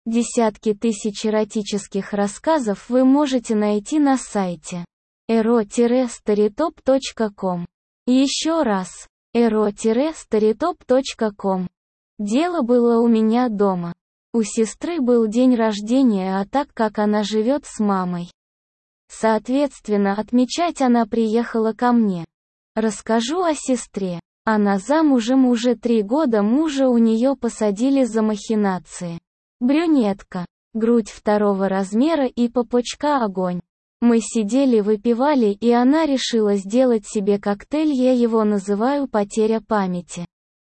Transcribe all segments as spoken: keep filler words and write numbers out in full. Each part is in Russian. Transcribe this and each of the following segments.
Десятки тысяч эротических рассказов вы можете найти на сайте эро старитоп точка ком. Еще раз, эро старитоп точка ком. Дело было у меня дома. У сестры был день рождения, а так как она живет с мамой, соответственно, отмечать она приехала ко мне. Расскажу о сестре. Она замужем уже три года, мужа у нее посадили за махинации. Брюнетка, грудь второго размера и попочка огонь. Мы сидели выпивали, и она решила сделать себе коктейль, я его называю «потеря памяти».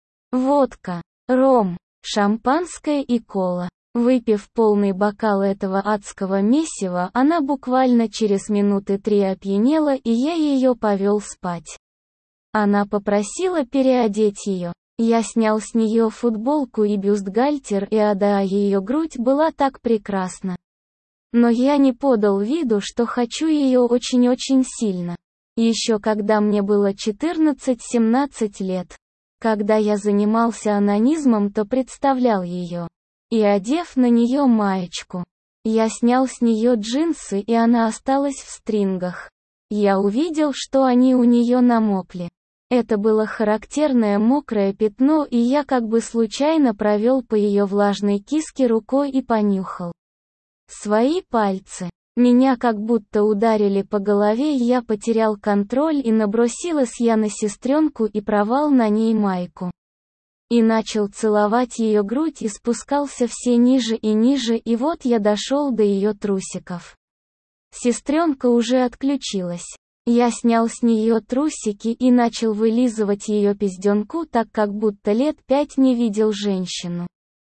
Водка, ром, шампанское и кола. Выпив полный бокал этого адского месива, она буквально через минуты три опьянела, и я ее повел спать. Она попросила переодеть ее. Я снял с нее футболку и бюстгальтер, и ада, ее грудь была так прекрасна. Но я не подал виду, что хочу ее очень-очень сильно. Еще когда мне было четырнадцать-семнадцать лет. Когда я занимался онанизмом, то представлял ее. И одев на нее маечку, я снял с нее джинсы, и она осталась в стрингах. Я увидел, что они у нее намокли. Это было характерное мокрое пятно, и я как бы случайно провел по ее влажной киске рукой и понюхал свои пальцы. Меня как будто ударили по голове, и я потерял контроль, и набросилась я на сестренку и порвал на ней майку. И начал целовать ее грудь и спускался все ниже и ниже, и вот я дошел до ее трусиков. Сестренка уже отключилась. Я снял с нее трусики и начал вылизывать ее пизденку, так как будто лет пять не видел женщину.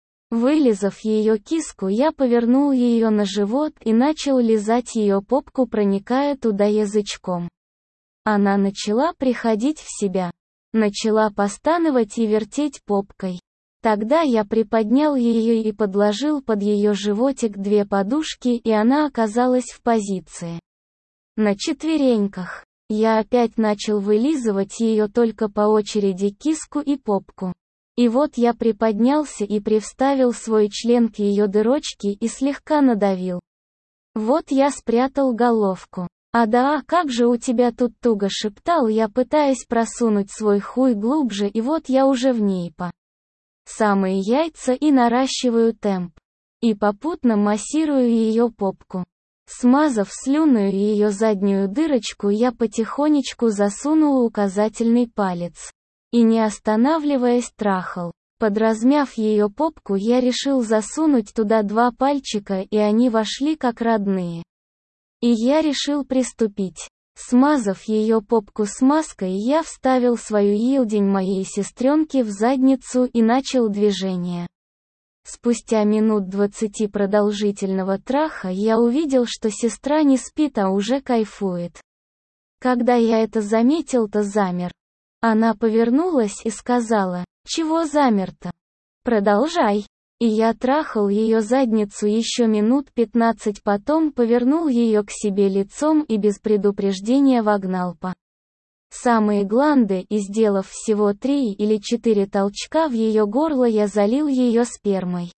Вылизав ее киску, я повернул ее на живот и начал лизать ее попку, проникая туда язычком. Она начала приходить в себя. Начала постановать и вертеть попкой. Тогда я приподнял ее и подложил под ее животик две подушки, и она оказалась в позиции на четвереньках. Я опять начал вылизывать ее только по очереди киску и попку. И вот я приподнялся и привставил свой член к ее дырочке и слегка надавил. Вот я спрятал головку. «А да, как же у тебя тут туго», — шептал я, пытаясь просунуть свой хуй глубже, и вот я уже в ней по самые яйца и наращиваю темп. И попутно массирую ее попку. Смазав слюную ее заднюю дырочку, я потихонечку засунул указательный палец. И не останавливаясь трахал. Подразмяв ее попку, я решил засунуть туда два пальчика, и они вошли как родные. И я решил приступить. Смазав ее попку смазкой, я вставил свою елдень моей сестренки в задницу и начал движение. Спустя минут двадцати продолжительного траха я увидел, что сестра не спит, а уже кайфует. Когда я это заметил, то замер. Она повернулась и сказала: «Чего замер-то? Продолжай». И я трахал ее задницу еще минут пятнадцать, потом повернул ее к себе лицом и без предупреждения вогнал по самые гланды, и сделав всего три или четыре толчка в ее горло, я залил ее спермой.